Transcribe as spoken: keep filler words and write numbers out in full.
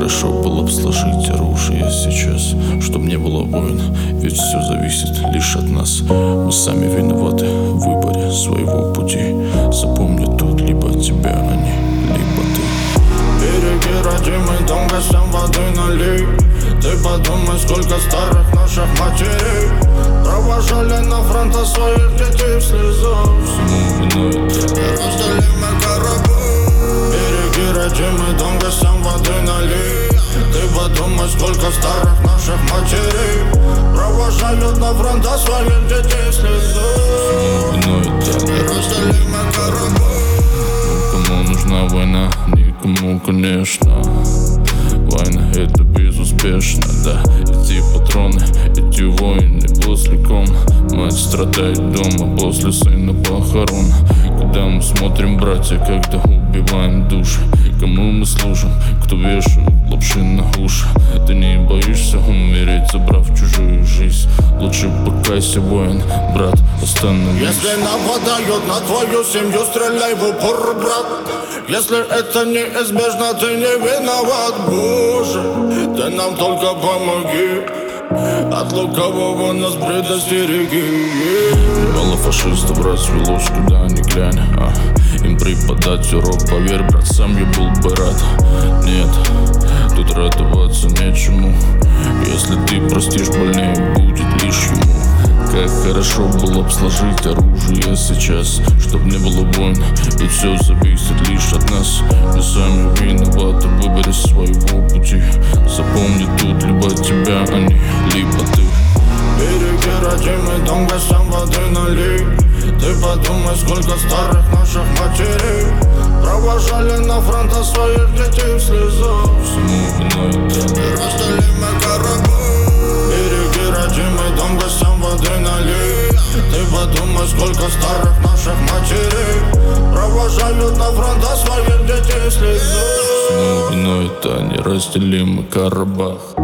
хорошо было бы сложить оружие сейчас, чтоб не было войн, ведь все зависит лишь от нас. Мы сами виноваты в выборе своего пути. Запомни тут либо тебя они, либо ты. Береги родимый дом, гостям воды налей. Ты подумай, сколько старых наших матерей провожали на фронта своих детей в слезах. Всему виной ты. Разделимый корабль. Береги родимый дом, гостям воды налей. Ты подумай, сколько старых наших матерей провожали на фронта своих детей в слезах. Всему виной ты. Разделимый корабль. Кому нужна война? Никому, конечно. Война — это безуспешно, да. Эти патроны, эти войны после ком. Мать страдает дома после сына похорон. Когда мы смотрим, братья, когда убиваем души. Кому мы служим, кто вешает лапши на уши. Ты не боишься умереть, забрав чужую жизнь? Лучше покайся, воин, брат, остановись. Если нападают на твою семью, стреляй в упор, брат. Если это неизбежно, ты не виноват, Боже. Ты нам только помоги, от лукавого нас предостереги. Мало фашистов развелось, куда ни глянь, а им преподать урок, поверь, брат, сам я был бы рад. Нет, тут радоваться нечему. Если ты простишь, больнее будет лишь ему. Как хорошо было бы сложить оружие сейчас, чтоб не было войн, ведь все зависит лишь от нас. Мы сами виноваты в выборе своего пути. Запомни тут либо тебя они, либо ты. Береги родимый дом, гостям воды налей. Ты подумай, сколько старых наших матерей провожали на фронта своих детей в слезах. Всему виной ты. Разделимый корабль. Береги родимый дом, гостям воды налей. Ты подумай, сколько старых наших матерей провожали на фронта своих детей в слезах. Всему виной это неразделимый Карабах.